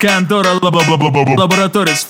Контора Лабораторис.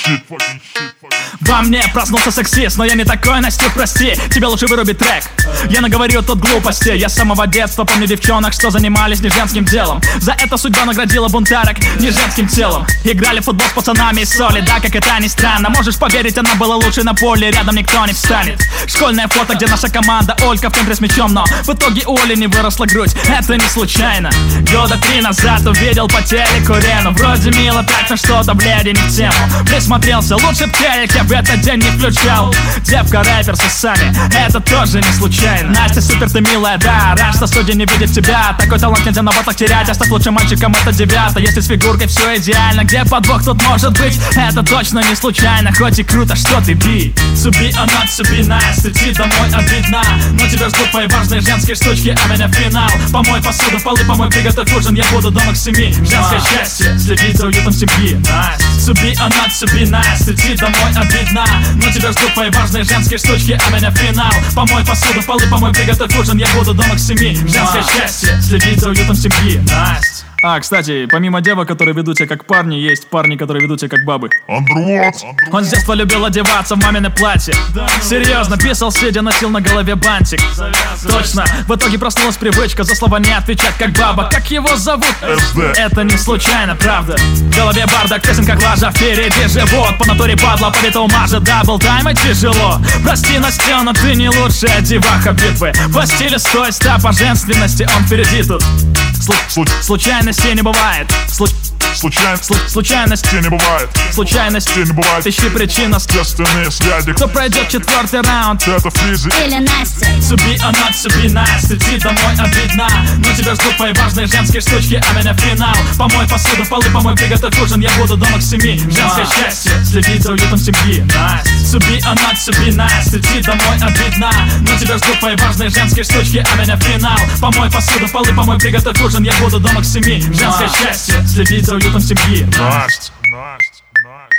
Во мне проснулся сексист, но я не такой, Настя, прости. Тебе лучше вырубить трек. Я наговорю тут глупости. Я с самого детства помню девчонок, что занимались не женским делом. За это судьба наградила бунтарок не женским телом. Играли в футбол с пацанами из соли, да, как это ни странно. Можешь поверить, она была лучшей на поле, рядом никто не встанет. Школьное фото, где наша команда, Олька в центре с мячом, но в итоге у Оли не выросла грудь. Это не случайно. Года 3 назад увидел по телеку Рену. Вроде мило так, но что-то блядь, не в тему. Присмотрелся, лучше б телек я в этот день не включал. Девка рэпер с усами, это тоже не случайно. Настя, супер ты милая, да, рад, что судьи не видят тебя. Такой талант нельзя на батлах терять, а стать лучшим мальчиком это 9. Если с фигуркой все идеально, где подвох тут может быть? Это точно не случайно, хоть и круто, что ты би. To be or not to be nice, идти домой обидно. Но тебя ждут твои важные женские штучки, а меня финал. Помой посуду, полы помой, приготовь ужин, я буду дома к 7. Женское счастье, следить за уютом семьи. To be or not to be nice, идти домой обидно. Но тебя ждут твои важные женские штучки, а меня финал. Помой посуду, полы помой, приготовь ужин, я буду дома к 7. Женское счастье, следить за уютом семьи. Кстати, помимо девок, которые ведут себя как парни, есть парни, которые ведут себя как бабы. Он с детства любил одеваться в мамино платье. Серьезно, писал сидя, носил на голове бантик. Точно, в итоге проснулась привычка за слова не отвечать как баба. Как его зовут? Это не случайно, правда. В голове бардак, песен как лажа, впереди живот. По натуре падла, по биту мажет, дабл тайм и тяжело. Прости, Настя, но ты не лучшая деваха битвы. По стилю стой, по женственности он впереди тут. Случайностей не бывает. Случайности не бывает. Случайности не бывает. Ищи причину. Естественные связи. Кто пройдет 4-й раунд? Это Фризи или Настя. To be or not to be nice, идти домой обидно. Но тебя ждут твои важные женские штучки, а меня финал. Помой посуду, полы помой, приготовь ужин, я буду дома к 7. Женское счастье, следить за уютом семьи. To be or not to be nice, идти домой обидно. Но тебя ждут твои важные женские штучки, а меня финал. Помой посуду, полы помой, приготовь ужин, я буду дома к 7. Женское счастье, следить за уютом семьи. Настя.